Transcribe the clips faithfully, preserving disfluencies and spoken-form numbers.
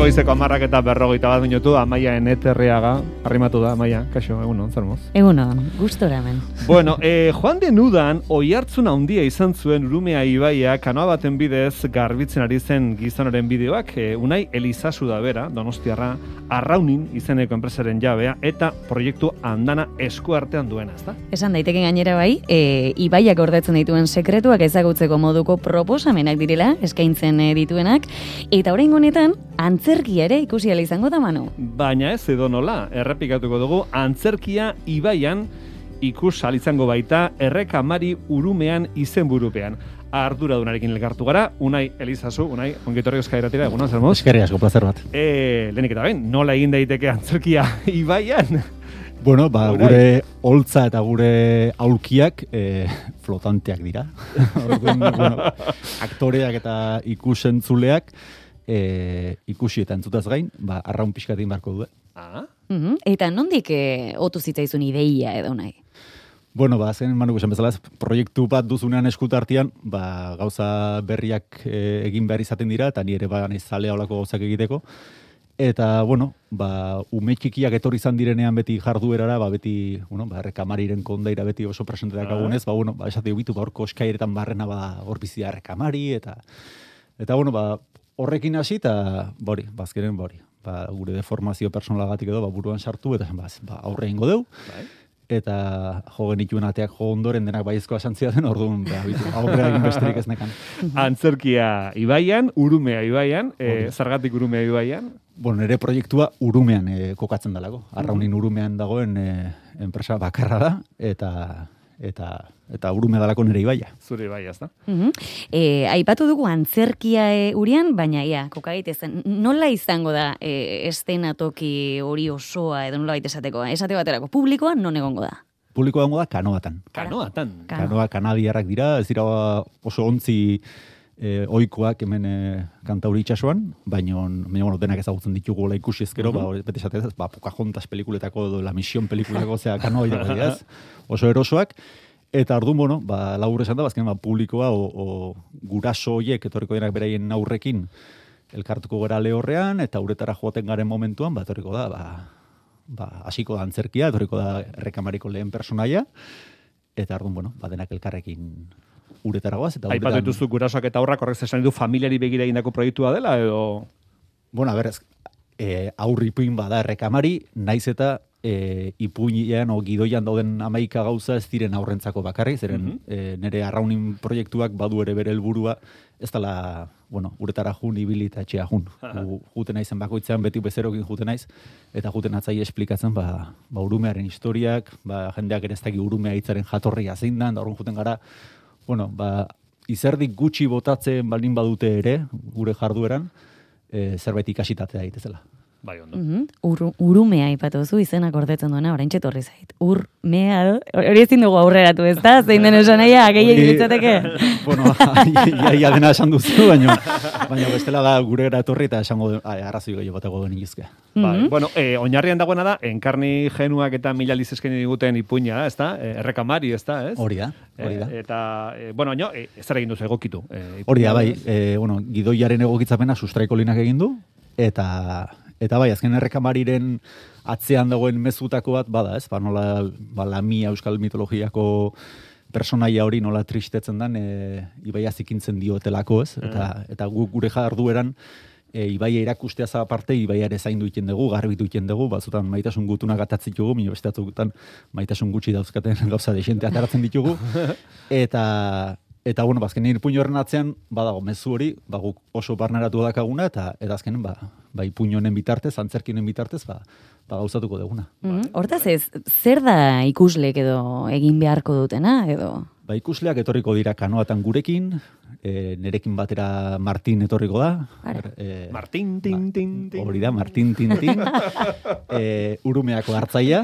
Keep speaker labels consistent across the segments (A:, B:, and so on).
A: goizeko amarrak eta berrogeita bat minutu, Amaia Eneterriaga, arrimatu da, Amaia, kaixo, egunon, zer moz?
B: Egunon, gustora hemen.
A: Bueno, eh, joan den udan, oihartzun handia izan zuen Urumea ibaia, kanoa baten bidez garbitzen ari zen gizonaren bideoak, eh, Unai Elizazu da bera, Donostiarra, Arraunin izeneko enpresaren jabea, eta proiektu andana esku artean duena, ezta?
B: Esan daiteke gainera bai, e, ibaiak gordetzen dituen sekretuak ezagutzeko moduko proposamenak direla, eskaintzen e, dituenak, eta orain honetan, antzerkia ere ikusi ala izango da, Manu.
A: Baina ez edo nola, errepikatuko dugu, antzerkia ibaian ikus ahal izango baita Errekamari Urumean izenburupean. Arduradunarekin elkartu gara, Unai Elizazu, Unai, ongitorri Euskal Irratira, egunon, zer moz?
C: Eskerri asko, plazer bat.
A: E, lehenik eta ben, nola egin daiteke antzerkia ibaian?
C: Bueno, ba, Unai, gure holtza eta gure aulkiak e, flotanteak dira. Orduan, bueno, aktoreak eta ikusentzuleak e, ikusi eta entzutaz gain, ba, arraun pixkatin barko du.
A: Ah?
B: Mm-hmm. Eta nondik e, otu zitzaizun ideia edo nahi?
C: Bueno, ba, zen Manu esan bezala, proiektu bat duzunean eskutartean, ba, gauza berriak e, egin behar izaten dira, eta ni ere ba, nahi zalea olako gauzak egiteko. Eta, bueno, ba, ume txikiak etorri izan direnean beti jarduerara, ba, beti, bueno, ba, Errekamariren kondaira beti oso presenteak agunez, ba, bueno, ba, esate bitu, ba, orko eskairetan barrena, ba, hor bizia Errekamari, eta, eta, bueno, ba, horrekin hasi, eta, bori, bazkeren, bori, ba, gure deformazio personalagatik edo, ba, buruan sartu, eta, ba, ba aurre ingo deu, bai. Eta jo genituen ateak jo ondoren denak baiezkoa santzia den, orduan, ba, aurrera egin besterik ez nekan.
A: Antzerkia ibaian, Urumea ibaian, e, zergatik Urumea ibaian?
C: Bueno, nire proiektua Urumean e, kokatzen dalako. Arraunin Urumean dagoen e, enpresa bakarra da, eta eta eta Urumea dalako nire ibaia.
A: Zure ibaia, ezta?
B: Uh-huh. E, aipatu dugu antzerkia e, urian, baina ia, kokaitezen, nola izango da e, estenatoki hori osoa edo nola baita esateko? Esate baterako, publikoa non egongo da?
C: Publikoa egongo da kanoatan.
A: Kanoatan?
C: Kanoa kanadiarrak dira, ez dira oso ontzi e, oikoak hemen e, kantauri itxasuan, baina bueno, denak ezagutzen ditugu gola ikusi ezkero, uh-huh. ba, bete esatez, ba, Pocahontas pelikuletako edo La Mission pelikulako, zera kanoa dira, ez? Oso erosoak. Eta orduan, bueno, ba, labur esan da, bazken, ba, publikoa o, o guraso horiek etorriko denak beraien aurrekin elkartuko gara lehorrean, eta uretara joaten garen momentuan, ba, etorriko da, ba, ba, hasiko da antzerkia, etorriko da Errekamariko lehen personaia, eta orduan, bueno, ba, denak elkarrekin uretara goaz.
A: Aipatu dituzu gurasoak eta aurrak horrek esan du familiari begira egindako proiektua dela, edo?
C: Bueno, a ber, e, aurri ipuin bada Errekamari, naiz eta E, ipuinean o gidoian dauden hamaika gauza ez diren aurrentzako bakarrik, zeren uh-huh. e, nire arraunin proiektuak badu ere bere helburua, ez dela, bueno, uretara jun, ibili eta etxea jun. Uh-huh. Juten naizen bakoitzean, beti bezerokin juten naiz, eta juten atzai esplikatzen, ba, ba Urumearen historiak, ba, jendeak ere ez daki Urumea hitzaren jatorria zein da, da orduan juten gara, bueno, ba, izerdik gutxi botatzen baldin badute ere, gure jardueran, e, zerbait ikasitatea daitezela.
A: Bai, ondo.
B: Uh-huh. Ur, urumea ipatu zu izenak gordetzen duena, orain txetorri zait. Urmea, hori ezin dugu aurreratu, ez da? Zein den esan naia, gehiagin ditzateke?
C: Bueno, ia dena esan duzu, baina baina bestela da gure gara etorri eta esango arrazoi gehiago batako duen ingizke.
B: Uh-huh.
A: Bai, bueno, eh, oinarrian dagoena da, enkarni genuak eta mila lizesken diguten ipuina, ez da? Eh, Errekamari, ez da? Ez?
C: Hori da, hori da.
A: Eh, eta, eh, bueno, no, eh, ez egin duzu egokitu. Eh,
C: hori da, bai, eh, bueno, gidoiaren egokitzapena sustraiko linak egin du, eta Eta bai, azken Errekamariren atzean dagoen mezutako bat bada, ez? Ba, nola, ba, Lamia euskal mitologiako personaia hori nola tristetzen dan, e, ibaia zikintzen diotelako, ez? Eta, eta gu, gure jardueran, e, ibaia irakusteaz aparte, ibaia ere zaindu iten dugu, garbitu iten dugu, batzutan maitasun gutunak atatzitugu, mino beste atzutan maitasun gutxi dauzkaten gauza desente ataratzen ditugu. Eta... Eta, bueno, bazken ipuin horren atzean, badago, mezu hori, ba, guk oso barneratu dakaguna, eta eta azkenen, ba, ba ipuin honen bitartez, antzerkinen bitartez, ba, ba gauzatuko deguna.
B: Mm-hmm. Hortaz ez, zer da ikuslek edo egin beharko dutena, edo?
C: Ba, ikusleak etorriko dira kanoatan gurekin, e, nerekin batera Martin etorriko da.
A: E, Martin, tin, tin, tin.
C: Hori da, Martin, tin, tin. e, Urumeako hartzaia.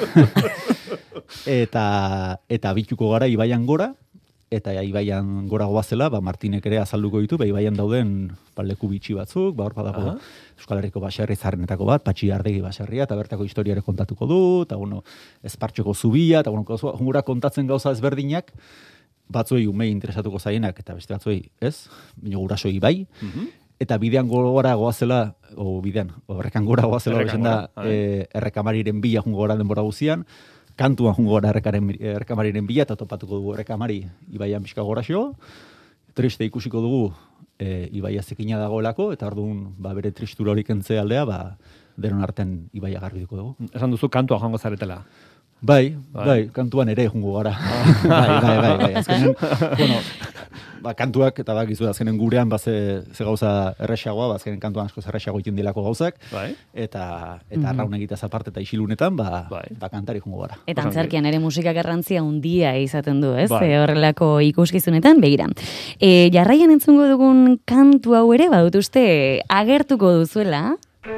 C: eta, eta bituko gara ibaian gora, eta ibaian gora goazela, ba, Martinek ere azalduko ditu, ba, ibaian dauden ba, leku bitxi batzuk, ba, hor badago uh-huh. Euskal Herriko baserri zarrenetako bat, Patxiardegi baserria, eta bertako historiare kontatuko du, eta bueno, Espartxoko zubia, eta bueno, gura kontatzen gauza ezberdinak, batzuei umei interesatuko zaienak, eta beste batzuei ez, baina gurasoi bai, uh-huh. eta bidean gora goazela, o bidean, o errekan gora goazela,
A: Errekan
C: da,
A: gora,
C: e, errekamariren bila jungo gora denbora guzian, kantuan jungo gora errekamariren bila, eta topatuko dugu errekamari ibaian pixka gora xo, triste ikusiko dugu e, ibaia zekina dagoelako, eta orduan ba, bere tristura hori kentze aldea, ba, denon artean ibaia garbituko dugu.
A: Esan duzu kantua joango zaretela.
C: Bai, bai, bai, kantuan ere jungo gara. bai, bai, bai, bai. Azkenen, bueno, ba, kantuak, eta bak izu, azkenen gurean, ba, ze, ze gauza erresagoa, ba, azkenen kantuan asko erresago egiten dilako gauzak, bai. eta, eta mm-hmm. arraun egitaz aparte eta isilunetan, ba, bai. ba, kantari jungo gara.
B: Eta antzerkian ere musika garrantzia hundia izaten du, ez? Bai. E, horrelako ikuskizunetan, begira. E, jarraian entzungo dugun kantu hau ere, badut uste, agertuko duzuela,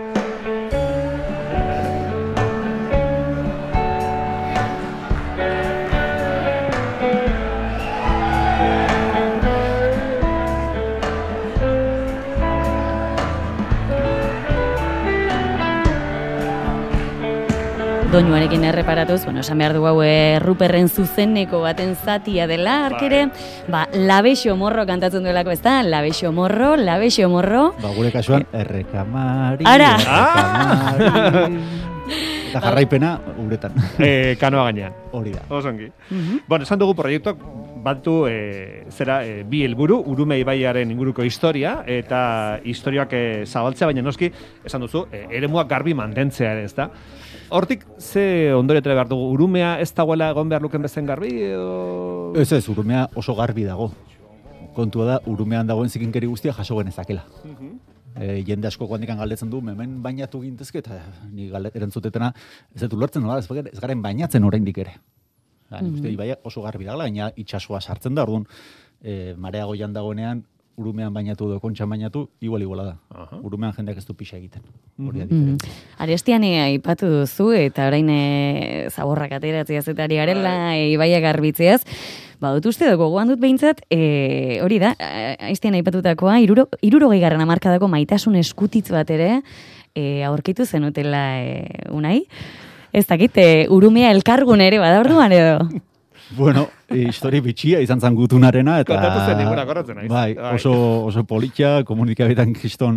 B: doinuarekin erreparatuz, bueno, esan behar du hau Ruperren zuzeneko baten zatia dela, arkere, ba, Labexo Morro kantatzen duelako, ez da? Labexo Morro, Labexo Morro.
C: Ba, gure kasuan, errekamari,
B: Ara!
C: errekamari. Eta jarraipena, uretan.
A: E, kanoa gainean.
C: Hori da.
A: Osongi. Mm-hmm. Bueno, esan dugu proiektuak, batu e, zera e, bi helburu, Urume ibaiaren inguruko historia, eta historiak e, zabaltzea, baina noski, esan duzu, e, eremuak garbi mantentzea ere, ez da? Hortik, ze ondorio tere behar dugu? Urumea ez dagoela egon behar luken bezen garbi? Edo...
C: Ez ez, Urumea oso garbi dago. Kontua da, Urumean dagoen zikinkeri guztia jaso genezakela. Uh-huh. E, jende asko guandikan galdetzen du, hemen bainatu gintezke, eta ni erantzutetena ez dut ulertzen, no, ez, ez garen bainatzen oraindik ere. Da, nik uste, ibaia oso garbi dagoela, baina itxasua sartzen da, orduan, e, marea goian dagoenean, Urumean bainatu edo kontxan bainatu, igual iguala da. Uh-huh. Urumean jendeak ez du pixa egiten. Hori da diferentzia.
B: Mm. Arestian aipatu duzu, eta orain e, zaborrak ateratziaz eta ari garela, e, ibaia garbitzeaz, ba, dut uste dugu, gogoan dut behintzat, e, hori da, Arestian aipatutakoa, iruro, irurogei garran amarkadako maitasun eskutitz bat ere, e, aurkitu zenutela e, unai. Ez dakit, e, Urumea elkargun ere, bada orduan edo?
C: Bueno, histori bitxia izan zan gutunarena, eta...
A: Kontatu zen ninguna korratzen, aiz.
C: Bai, oso, oso politia, komunikabetan kriston,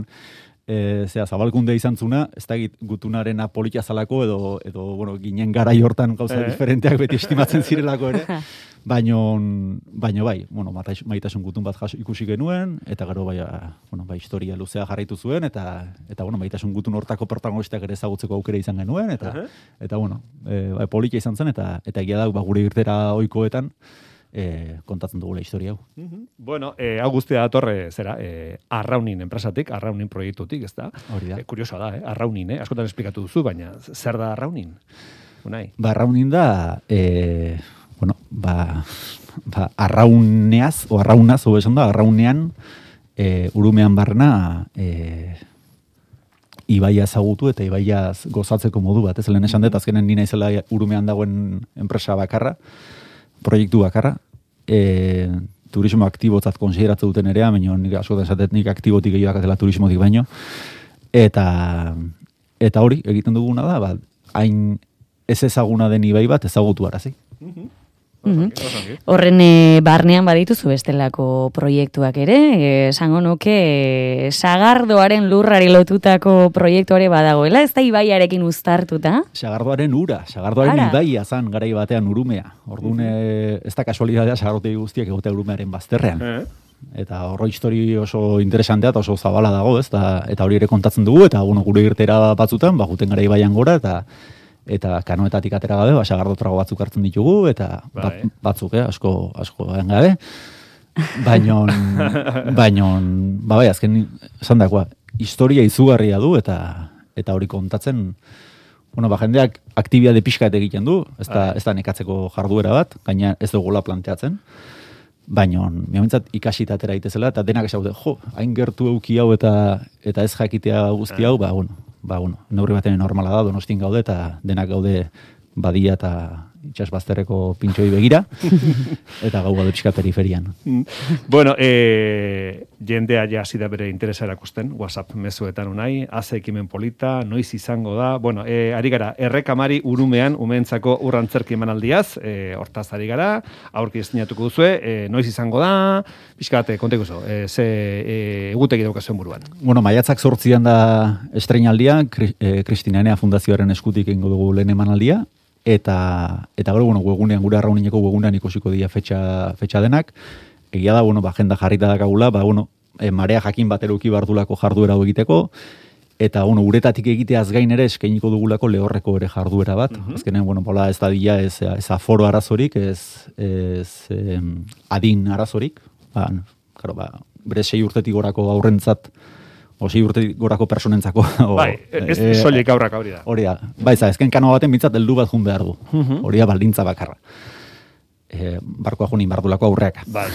C: e, zera, zabalkunde izan zuna, ez da gutunarena politia zalako, edo, edo bueno, ginen garai hortan gauza eh? diferenteak beti estimatzen zirelako ere, baino, baino bai, bueno, maitasun gutun bat jaso, ikusi genuen, eta gero bai, bueno, bai, historia luzea jarraitu zuen, eta, eta bueno, maitasun gutun hortako protagonistak ere ezagutzeko aukera izan genuen, eta, uh-huh. eta bueno, e, bai, politia izan zen, eta, eta egia da, ba, gure irtera ohikoetan, E, kontatzen dugula historia hau.
A: Mm-hmm. Bueno, e, hau guztia datorre zera, e, Arraunin enpresatik, Arraunin proiektutik, ez da?
C: Hori da.
A: E, kuriosoa da, eh? Arraunin, eh? Askotan esplikatu duzu, baina zer da Arraunin? Unai?
C: Ba, Arraunin da, e, bueno, ba, ba, arrauneaz, o arraunaz, o esan da, arraunean, e, Urumean barna, e, ibaia ezagutu eta ibaiaz gozatzeko modu bat, ez lehen esan dut, azkenen nina izela Urumean dagoen enpresa bakarra, proiektu bakarra, e, turismo aktibotzat konsideratze duten ere, baina nik askotan esatet nik aktibotik gehiago dakatela turismotik baino, eta eta hori egiten duguna da, ba, hain ez ezaguna den ibai bat ezagutu arazi.
A: Mm-hmm.
B: Mm-hmm. Horren e, barnean badituzu bestelako proiektuak ere, esango nuke e, Sagardoaren lurrari lotutako proiektuare badagoela, ez da ibaiarekin uztartuta?
C: Sagardoaren ura, Sagardoaren ibaia zan garai batean Urumea. Orduan mm-hmm. ez da kasualidadea Sagardotegi guztiak egotea Urumearen bazterrean. Mm-hmm. Eta horro histori oso interesantea eta oso zabala dago, ez da, eta hori ere kontatzen dugu, eta bueno, gure irtera batzutan, ba, guten gara ibaian gora, eta eta kanoetatik atera gabe, ba, sagardo trago batzuk hartzen ditugu, eta bat, batzuk, eh, asko, asko egin gabe. Baino, baino, ba bai, azken, esan dakoa, historia izugarria du, eta eta hori kontatzen, bueno, ba, jendeak aktibitate pixkat egiten du, ez da, ez da nekatzeko jarduera bat, gaina ez dugula planteatzen, baino, miamintzat ikasita atera itezela, eta denak esaute, jo, hain gertu euki hau, eta eta ez jakitea guzti hau, ba, bueno, ba, bueno, neurri baten normala da, Donostian gaude, eta denak gaude badia eta itxasbazterreko pintxoi begira, eta gau gaude pixka periferian.
A: Bueno, e, jendea ja hasi da bere interesa erakusten, WhatsApp mezuetan unai, haze ekimen polita, noiz izango da, bueno, e, ari gara, errekamari urumean umeentzako urrantzerki emanaldiaz, e, hortaz ari gara, aurki estinatuko duzue, e, noiz izango da, pixka bate, konteko zo, e, ze e, egutegi daukazuen buruan.
C: Bueno, maiatzak zortzian da estreinaldia, Kristina Enea Fundazioaren eskutik egingo dugu lehen emanaldia, eta eta gero bueno, webunean gure arraunineko webunean ikusiko dira fetxa fetxa denak. Egia da, bueno, ba agenda jarrita dakagula, ba bueno, e, marea jakin bat eruki bardulako jarduera hau egiteko, eta bueno, uretatik egiteaz gain ere eskainiko dugulako lehorreko ere jarduera bat. Uh -huh. Azkenean, bueno, pola ez da dila ez, ez aforo arazorik, ez, ez em, adin arazorik, ba, claro, ba, bere sei urtetik gorako aurrentzat, o sei urtetik gorako personentzako. O,
A: bai, ez e, soilik aurrak hori da.
C: Hori da. Bai, za, ezken kano baten bintzat heldu bat jun behar du. Uh -huh. Hori da baldintza bakarra. E, barkoa junin bardulako aurreak.
A: Bai.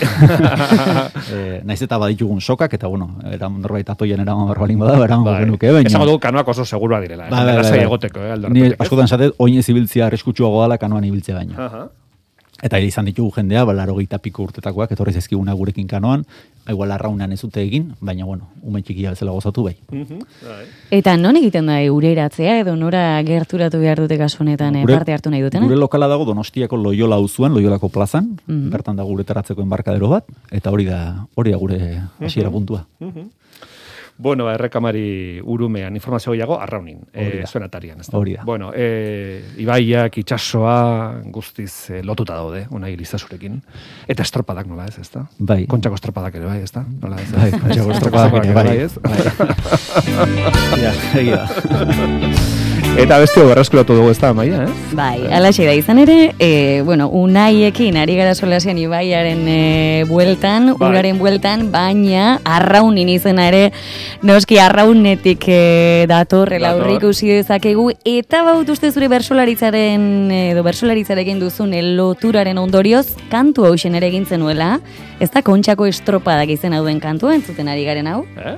C: e, naiz eta baditugun sokak, eta bueno, eran norbait atoien eraman barbalin bada, eraman bai. Genuke, baina...
A: Esango dugu kanoak oso segurua direla,
C: bai, bai,
A: bai,
C: bai,
A: egoteko, eh,
C: Ni askotan zatet, oin ez ibiltzia arriskutsuago dala kanoan ibiltzea baino. Uh -huh. Eta izan ditugu jendea, ba, larogeita piko urtetakoak, etorri zaizkiguna gurekin kanoan, igual arraunean ez dute egin, baina, bueno, ume txikia bezala gozatu bai. Uh -huh.
B: Eta non egiten da eureratzea, edo nora gerturatu behar dute kasu honetan gure, parte hartu nahi dutena?
C: Gure lokala dago Donostiako Loyola auzuan, Loyolako plazan, uh -huh. bertan da gure teratzeko enbarkadero bat, eta hori da, hori da gure hasiera uh -huh. puntua. Uh -huh.
A: Bueno, ba, errekamari urumean, informazio gehiago, arraunin, e, zuen atarian, ez da?
C: Hori da.
A: Bueno, e, ibaiak, itxasoa, guztiz e, lotuta daude, unai lizazurekin. Eta estropadak nola ez, ez da?
C: Bai.
A: Kontxako estropadak ere bai, ez da? Nola ez?
C: Bai, kontxako estropadak ere bai,
A: ez?
C: Bai. Ja, egia.
A: Eta bestio berreskuratu dugu ez da, Maia, eh?
B: Bai, alaxe da izan ere, e, bueno, unaiekin ari gara solasian ibaiaren e, bueltan, bai. Uraren bueltan, baina arraunin izena ere, noski arraunetik e, datorrela aurre ikusi dezakegu, eta baut uste zure bersolaritzaren, edo bersolaritzarekin duzun loturaren ondorioz, kantu hausen ere egin zenuela, ez da Kontxako estropadak izena duen kantua, entzuten ari garen hau?
A: Eh?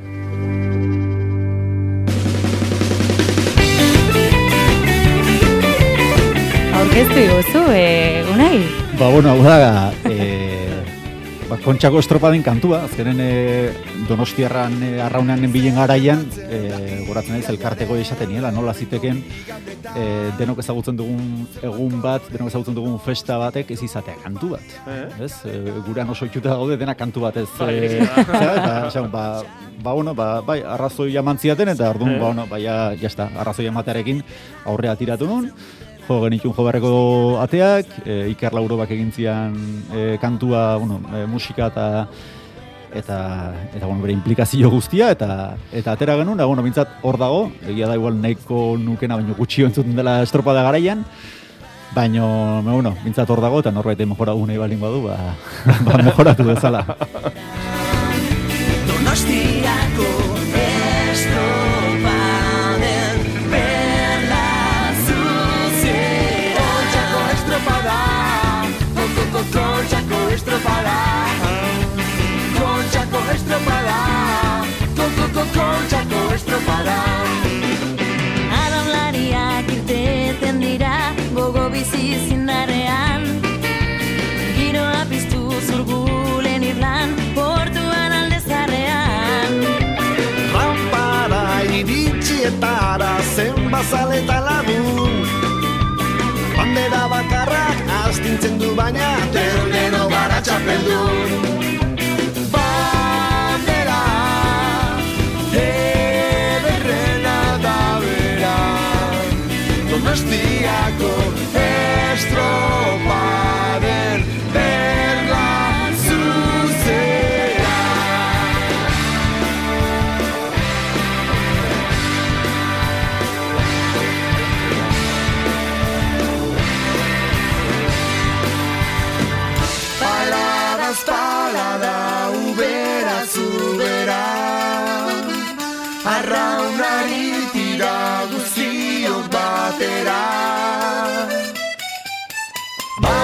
B: Aurkeztu iguzu, e, unai?
C: Ba, bueno, hau da, e, ba, Kontxako estropaden kantua, azkenen e, Donostiarran e, arraunean bilen garaian, e, goratzen ez, elkarteko esaten niela, nola ziteken e, denok ezagutzen dugun egun bat, denok ezagutzen dugun festa batek ez izatea kantu bat. Eh? Ez? E, gurean oso itxuta gaude dena kantu bat ez.
A: Bai,
C: e, eta, xa, ba, ba, bueno, ba, bai, arrazoi amantziaten, eta orduan, eh? ba, bueno, ba, ja, jazta, arrazoi amatearekin aurrea tiratu nun, jo genitxun jobarreko ateak, e, Iker Laurobak egin zian e, kantua, bueno, e, musika eta eta eta bueno, bere implikazio guztia eta eta atera genuen, da bueno, mintzat hor dago, egia da igual nahiko nukena baino gutxio entzuten dela estropada garaian, baino, bueno, mintzat hor dago eta norbait mejoratu nahi balin badu, ba, ba mejoratu bezala.
D: Donostiako estropaden perla zuzera. Kontxako estropada, Kontxako estropada, Kontxako estropada, Kontxako estropada. Araulariak irteten dira, gogo bizi zindarean, giroa piztu zurgulen irlan, portuan aldezarrean. Rampara iritxietara zenbazaleta lagun, bandera bakarrak astintzen du baina terdeno gara txapeldun. Bandera ederrena da bera, Donostiako estropaden perla zuzera. Paladas, palada, ubera, zubera, arraunari tira guztiok batera.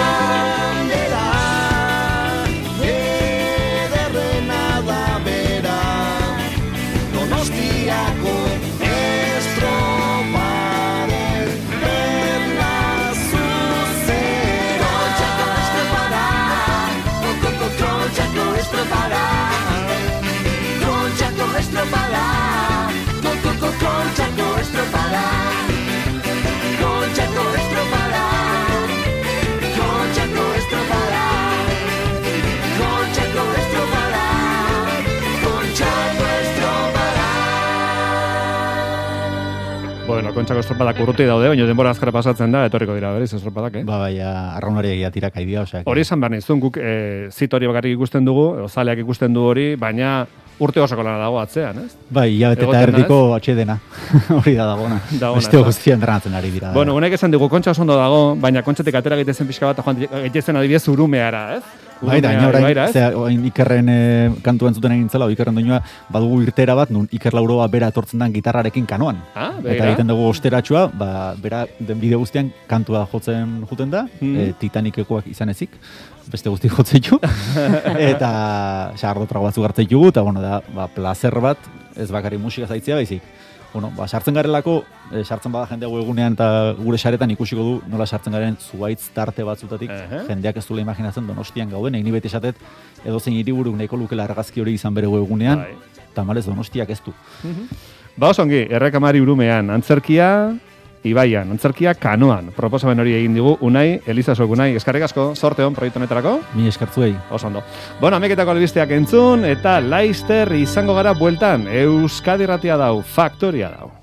A: bueno, Kontxako estropadak urruti daude, baina denbora azkara pasatzen da, etorriko dira berriz estropadak, eh?
C: Ba, bai, arraunari egia tirak aidia, osea.
A: Hori esan behar nizun, guk e, zit hori bakarrik ikusten dugu, zaleak ikusten du hori, baina urte osako lana dago atzean, ez?
C: Bai, hilabete eta erdiko atxedena. Hori da dagona. Beste guztia entrenatzen ari dira.
A: Bueno, unek esan dugu, Kontxa oso ondo dago, baina Kontxatik atera egiten zen pixka bat, joan egiten adibidez urumeara, ez?
C: Bai, da, orain, zera, orain Ikerren e, kantu entzuten egin zela, Ikerren doinua, badugu irtera bat, nun Iker Lauroa bera etortzen den gitarrarekin kanoan.
A: Ah,
C: eta egiten dugu osteratxua, ba, bera den bideo guztian kantua jotzen juten da, mm. e, Titanicekoak izan ezik, beste guzti jotzen ju, eta xardo trago batzuk hartzen jugu, eta bueno, da, ba, placer bat, ez bakari musika zaitzea baizik. Bueno, ba, sartzen garelako, e, sartzen bada jendea egunean eta gure saretan ikusiko du nola sartzen garen zuaitz tarte batzutatik, uh-huh. jendeak ez duela imaginatzen Donostian gauden, egin beti esatet edozein hiriburuk nahiko lukela argazki hori izan bere egunean, tamalez Donostiak ez du.
A: Uh-huh. Ba, osongi, errekamari urumean, antzerkia, ibaian, antzerkia kanoan, proposamen hori egin digu, Unai, Elizasok Unai, eskarrik asko, sorte hon proiektu honetarako.
C: Mi eskartzuei.
A: Oso ondo. Bueno, ameketako albisteak entzun, eta Laister izango gara bueltan, Euskadi Irratia dau, Faktoria dau.